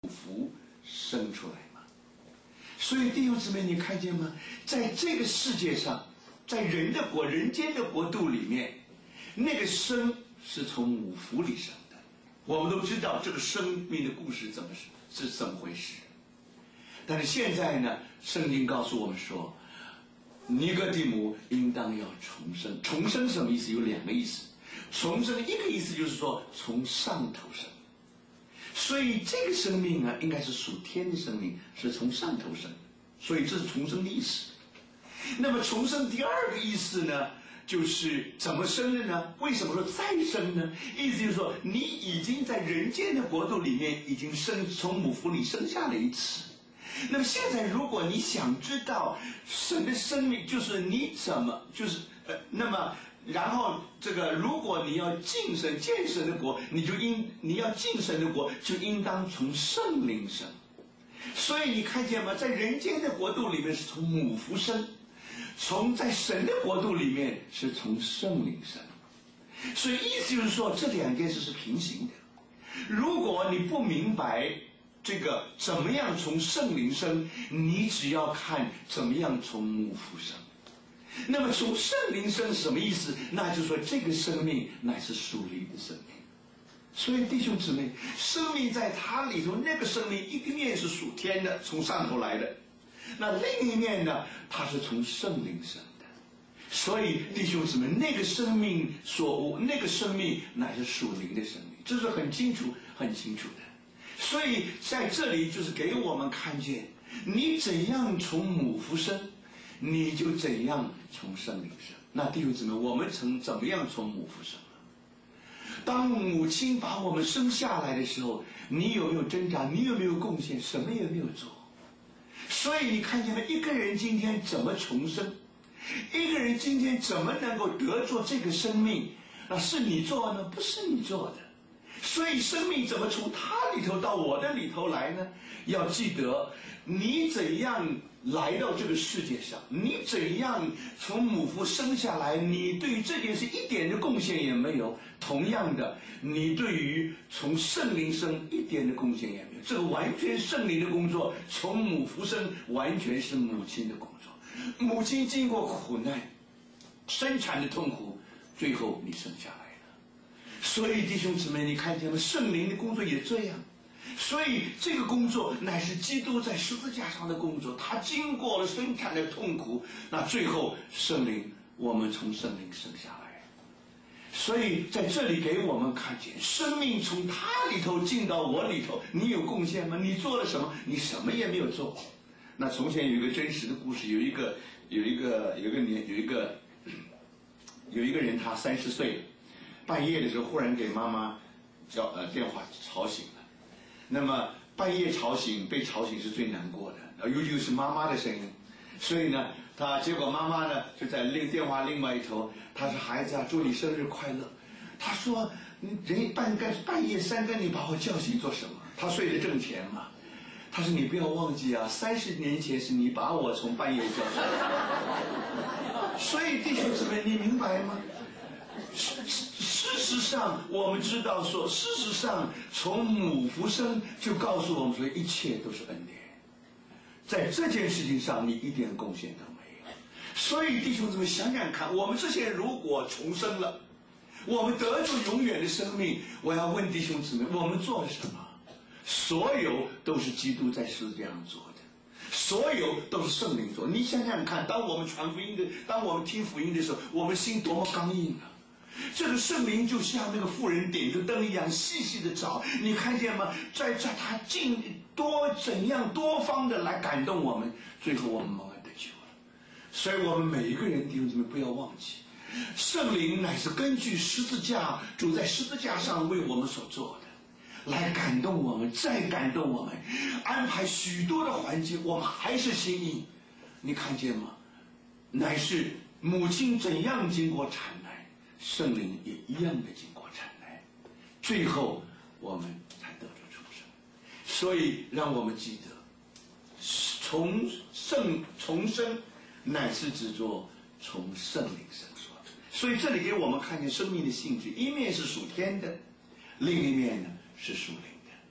福生出来嘛。所以弟兄姊妹，你看见吗？在这个世界上，在人间的国度里面，那个生是从母腹里生的。我们都知道这个生命的故事是怎么回事。但是现在呢，圣经告诉我们说，尼哥底母应当要重生。重生什么意思？有两个意思。重生一个意思就是说从上头生，所以这个生命啊，应该是属天的生命，是从上头生的，所以这是重生的意思。那么重生第二个意思呢，就是怎么生的呢？为什么说再生呢？意思就是说，你已经在人间的国度里面已经从母腹里生下了一次。那么现在如果你想知道神的生命，就是你怎么那么然后这个，如果你要进神见神的国，你要进神的国，就应当从圣灵生。所以你看见吗？在人间的国度里面是从母腹生，在神的国度里面是从圣灵生。所以意思就是说，这两件事是平行的。如果你不明白这个怎么样从圣灵生，你只要看怎么样从母腹生。那么从圣灵生是什么意思？那就是说这个生命乃是属灵的生命。所以弟兄姊妹，生命在它里头，那个生命一个面是属天的，从上头来的，那另一面呢，它是从圣灵生的。所以弟兄姊妹，那个生命乃是属灵的生命，这是很清楚的。所以在这里就是给我们看见，你怎样从母腹生，你就怎样从圣灵生。那弟兄姊妹，我们怎么样从母腹生呢？当母亲把我们生下来的时候，你有没有挣扎？你有没有贡献？什么也没有做。所以你看见了一个人今天怎么重生，一个人今天怎么能够得着这个生命，那是你做呢？不是你做的。所以生命怎么从他里头到我的里头来呢？要记得，你怎样来到这个世界上，你怎样从母腹生下来，你对于这件事一点的贡献也没有。同样的，你对于从圣灵生一点的贡献也没有。这个完全圣灵的工作，从母腹生完全是母亲的工作。母亲经过苦难，生产的痛苦，最后你生下来了。所以弟兄姊妹，你看见了圣灵的工作也这样。所以这个工作乃是基督在十字架上的工作，他经过了生产的痛苦，那最后圣灵，我们从圣灵生下来。所以在这里给我们看见，生命从他里头进到我里头，你有贡献吗？你做了什么？你什么也没有做。那从前有一个真实的故事，有一个人，他30岁了，半夜的时候忽然给妈妈电话吵醒了。那么半夜被吵醒是最难过的，尤其是妈妈的声音。所以呢，结果妈妈呢就在电话另外一头，她说：“孩子啊，祝你生日快乐。”他说：“人半夜3更你把我叫醒做什么？”他睡得正甜嘛。他说：“你不要忘记啊，30年前是你把我从半夜叫醒。”所以弟兄姊妹，你明白吗？事实上，我们知道说，事实上从母腹生就告诉我们说，一切都是恩典。在这件事情上，你一点贡献都没有。所以弟兄姊妹，想想看，我们这些人如果重生了，我们得着永远的生命，我要问弟兄姊妹，我们做了什么？所有都是基督在十字架上做的，所有都是圣灵做。你想想看，当我们传福音的，当我们听福音的时候，我们心多么刚硬啊！这个圣灵就像那个妇人点着灯一样，细细的找，你看见吗？在他怎样多方的来感动我们，最后我们蒙恩得救了。所以我们每一个人弟兄姊妹不要忘记，圣灵乃是根据十字架，主在十字架上为我们所做的，来感动我们，再感动我们，安排许多的环境，我们还是心意。你看见吗？乃是母亲怎样经过产难，圣灵也一样的经过产难，最后我们才得着重生。所以让我们记得，重生乃是指着从圣灵生说的。所以这里给我们看见生命的性质，一面是属天的，另一面呢是属灵的。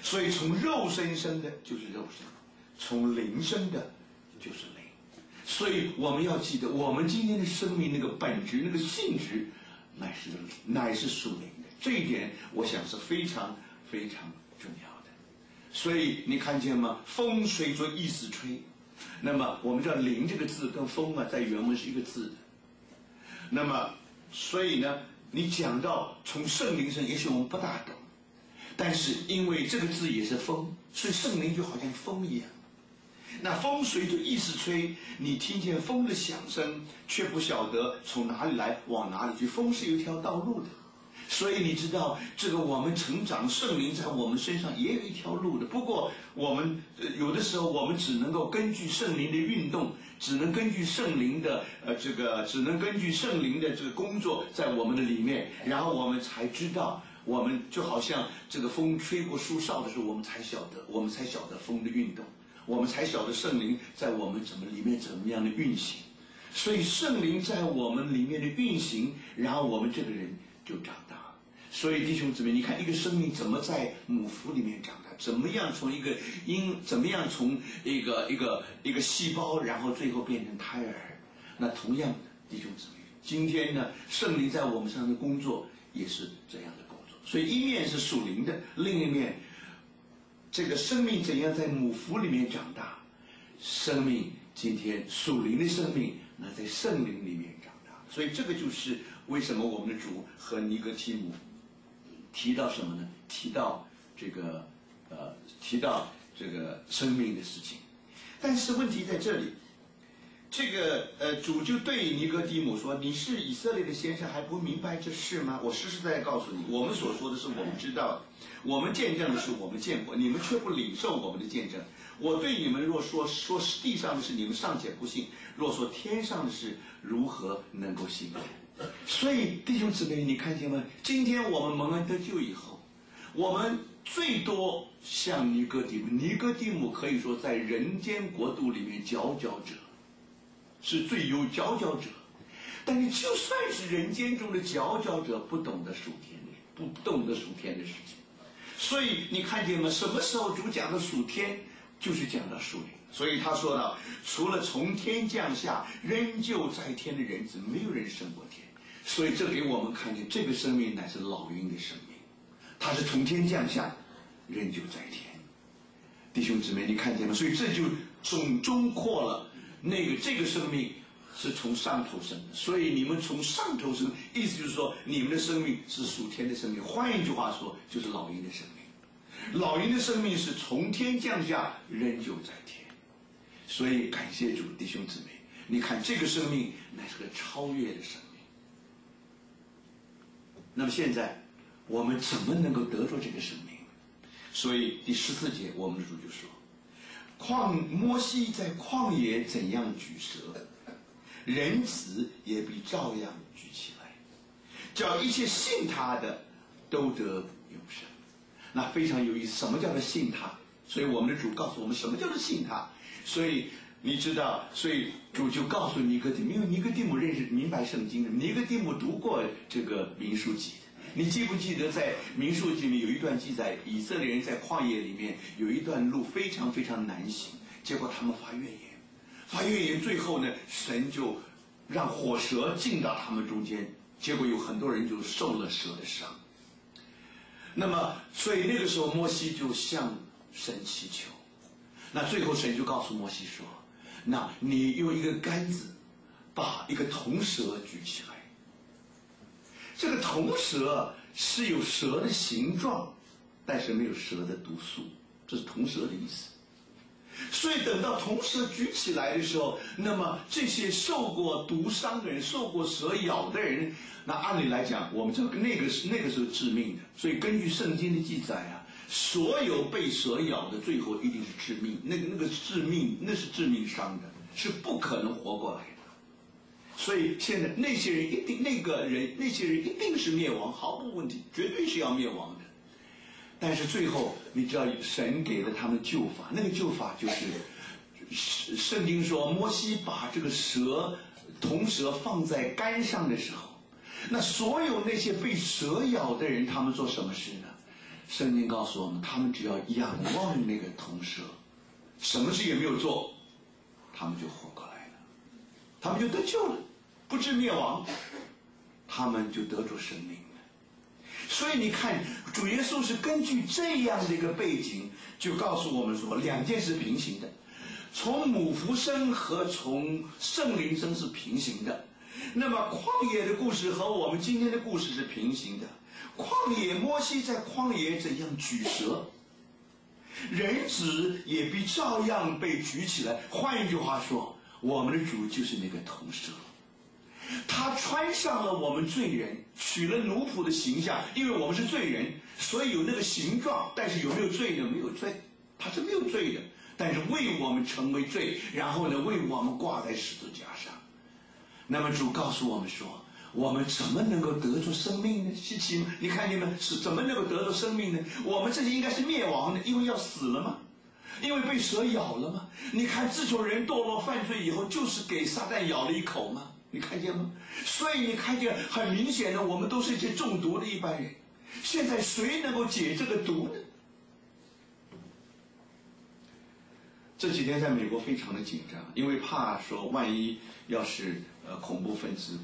所以从肉身生的就是肉身，从灵生的就是灵。所以我们要记得，我们今天的生命那个本质、那个性质，乃是属灵的。这一点，我想是非常非常重要的。所以你看见吗？风随着意思吹。那么我们知道“灵”这个字跟风啊，在原文是一个字的。那么，所以呢，你讲到从圣灵生，也许我们不大懂，但是因为这个字也是风，所以圣灵就好像风一样。那风随着意思吹，你听见风的响声，却不晓得从哪里来，往哪里去。风是有一条道路的。所以你知道，这个我们成长，圣灵在我们身上也有一条路的。不过我们有的时候，我们只能够根据圣灵的运动，只能根据圣灵的只能根据圣灵的这个工作在我们的里面，然后我们才知道，我们就好像这个风吹过树梢的时候，我们才晓得风的运动，我们才晓得圣灵在我们里面怎么样的运行。所以圣灵在我们里面的运行，然后我们这个人就长大了。所以弟兄姊妹，你看一个生命怎么在母腹里面长大，怎么样从一个细胞，然后最后变成胎儿。那同样的，弟兄姊妹，今天呢，圣灵在我们身上的工作也是这样的工作。所以一面是属灵的，另一面这个生命怎样在母腹里面长大，生命今天属灵的生命那在圣灵里面长大。所以这个就是为什么我们的主和尼哥底母提到什么呢？提到这个生命的事情。但是问题在这里，这个主就对尼哥底母说：“你是以色列的先生，还不明白这事吗？我实实在在告诉你，我们所说的是我们知道的，我们见证的是我们见过，你们却不领受我们的见证。我对你们若说地上的事，你们尚且不信；若说天上的事，如何能够信呢？”所以弟兄姊妹，你看见吗？今天我们蒙恩得救以后，我们最多像尼哥底母。尼哥底母可以说在人间国度里面佼佼者，是最有佼佼者。但是就算是人间中的佼佼者，不懂得属天的事情。所以你看见吗？什么时候主讲的属天，就是讲到属灵。所以他说到，除了从天降下仍旧在天的人子，没有人胜过天。所以这给我们看见，这个生命乃是老鹰的生命，它是从天降下，仍旧在天。弟兄姊妹，你看见吗？所以这就中括了这个生命是从上头生的。所以你们从上头生，意思就是说，你们的生命是属天的生命。换一句话说，就是老鹰的生命。老鹰的生命是从天降下，仍旧在天。所以感谢主，弟兄姊妹，你看这个生命乃是个超越的生命。那么现在我们怎么能够得着这个生命？所以第14节我们的主就说，摩西在旷野怎样举蛇，人子也必照样举起来，叫一切信他的都得永生。那非常有意思，什么叫做信他？所以我们的主告诉我们什么叫做信他。所以你知道，所以主就告诉尼哥底母，因为尼哥底母明白圣经的，尼哥底母读过这个民数记的。你记不记得在民数记里面有一段记载，以色列人在旷野里面有一段路非常非常难行，结果他们发怨言，最后呢，神就让火蛇进到他们中间，结果有很多人就受了蛇的伤。那么所以那个时候摩西就向神祈求，那最后神就告诉摩西说，那你用一个杆子把一个铜蛇举起来。这个铜蛇是有蛇的形状，但是没有蛇的毒素，这是铜蛇的意思。所以等到铜蛇举起来的时候，那么这些受过毒伤的人，受过蛇咬的人，那按理来讲，我们这个那个是致命的。所以根据圣经的记载啊，所有被蛇咬的最后一定是致命，那是致命伤的，是不可能活过来的。所以现在那些人一定是灭亡，毫无问题，绝对是要灭亡的。但是最后你知道神给了他们救法，那个救法就是圣经说摩西把这个铜蛇放在杆上的时候，那所有那些被蛇咬的人，他们做什么事呢？ 圣经告诉我们，他们只要仰望那个铜蛇，什么事也没有做，他们就活过来了，他们就得救了，不致灭亡，他们就得着生命了。所以你看，主耶稣是根据这样的一个背景，就告诉我们说，两件事平行的，从母父生和从圣灵生是平行的。那么旷野的故事和我们今天的故事是平行的。旷野，摩西在旷野怎样举蛇，人子也必照样被举起来。换一句话说，我们的主就是那个铜蛇，他穿上了我们罪人，取了奴仆的形象，因为我们是罪人，所以有那个形状。但是有没有罪呢？没有罪，他是没有罪的，但是为我们成为罪，然后呢，为我们挂在十字架上。那么主告诉我们说，我们怎么能够得着生命呢？稀奇吗？你看见没？是怎么能够得着生命呢？我们这些应该是灭亡的，因为要死了吗？因为被蛇咬了吗？你看，自从人堕落犯罪以后，就是给撒旦咬了一口吗？你看见吗？所以你看见很明显的，我们都是一些中毒的一般人。现在谁能够解这个毒呢？这几天在美国非常的紧张，因为怕说万一要是恐怖分子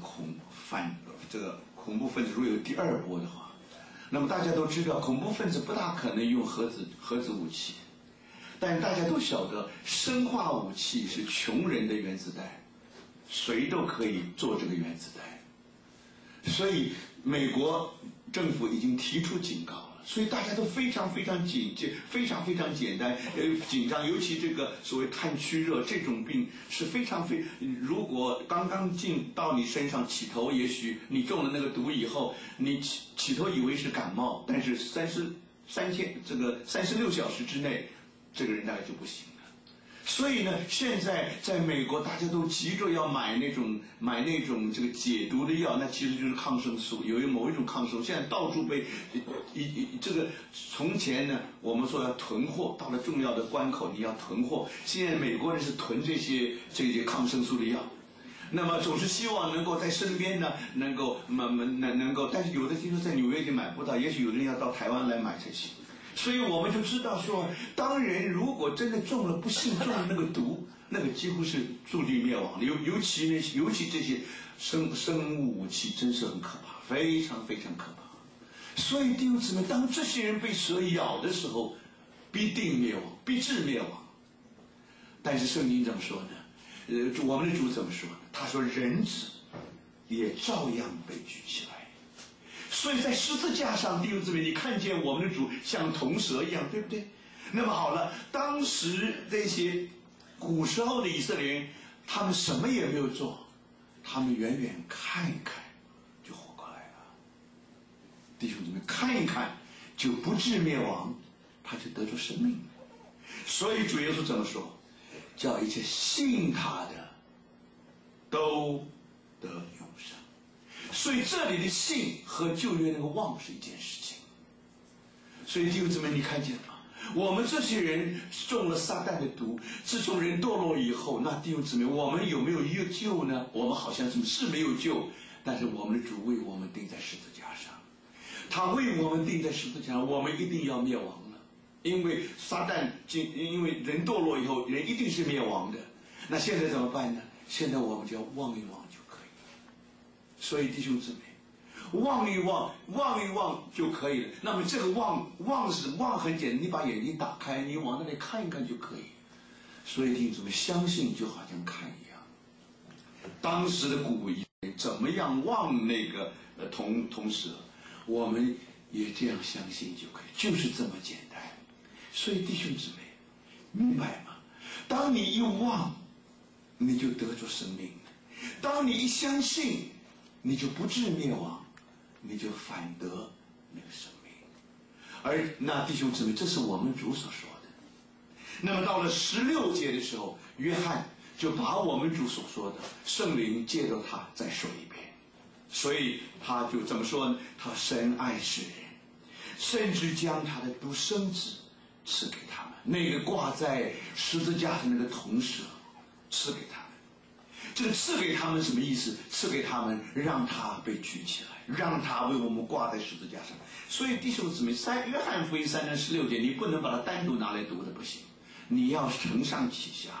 如果有第二波的话，那么大家都知道恐怖分子不大可能用核子武器，但大家都晓得生化武器是穷人的原子弹，谁都可以做这个原子弹，所以美国政府已经提出警告了。所以大家都非常非常警戒，非常非常紧张，尤其这个所谓炭疽热这种病是非常如果刚刚进到你身上起头，也许你中了那个毒以后，你起头以为是感冒，但是36小时之内，这个人大概就不行了。所以呢，现在在美国大家都急着要买那种这个解毒的药，那其实就是抗生素，有某一种抗生素，现在到处被这个从前呢，我们说要囤货，到了重要的关口你要囤货，现在美国人是囤这些抗生素的药，那么总是希望能够在身边呢，能够，但是有的听说在纽约已经买不到，也许有的人要到台湾来买才行。所以我们就知道说，当人如果真的不幸中了那个毒，那个几乎是注定灭亡的。尤其这些生物武器真是很可怕，非常非常可怕。所以弟兄姊妹，当这些人被蛇咬的时候，必定灭亡，必致灭亡。但是圣经怎么说呢？我们的主怎么说呢？他说人子也照样被举起来。所以在十字架上，弟兄姊妹，你看见我们的主像铜蛇一样，对不对？那么好了，当时这些古时候的以色列人，他们什么也没有做，他们远远看一看就活过来了。弟兄姊妹，看一看就不致灭亡，他就得着生命。所以主耶稣怎么说？叫一切信他的都得永生。所以这里的信和旧约那个望是一件事情。所以弟兄姊妹，你看见了吗？我们这些人中了撒旦的毒，自从人堕落以后，那弟兄姊妹，我们有没有救呢？我们好像是没有救，但是我们的主为我们钉在十字架上，他为我们钉在十字架上，我们一定要灭亡了。因为因为人堕落以后，人一定是灭亡的。那现在怎么办呢？现在我们就要望一望就可以了。所以弟兄姊妹，望一望就可以了。那么这个望很简单，你把眼睛打开，你往那里看一看就可以。所以弟兄姊妹，相信就好像看一样。当时的古人怎么样望那个铜蛇，我们也这样相信就可以，就是这么简单。所以弟兄姊妹，明白吗？当你一望，你就得着生命；当你一相信，你就不致灭亡，你就反得那个生命。而那弟兄姊妹，这是我们主所说的。那么到了16节的时候，约翰就把我们主所说的圣灵借着他再说一遍。所以他就怎么说呢？他深爱世人，甚至将他的独生子赐给他们，那个挂在十字架上那个铜蛇赐给他们。 这个赐给他们什么意思？赐给他们，让他被举起来，让他为我们挂在十字架上。所以弟兄姊妹，约翰福音3章16节，你不能把它单独拿来读的，不行，你要承上启下，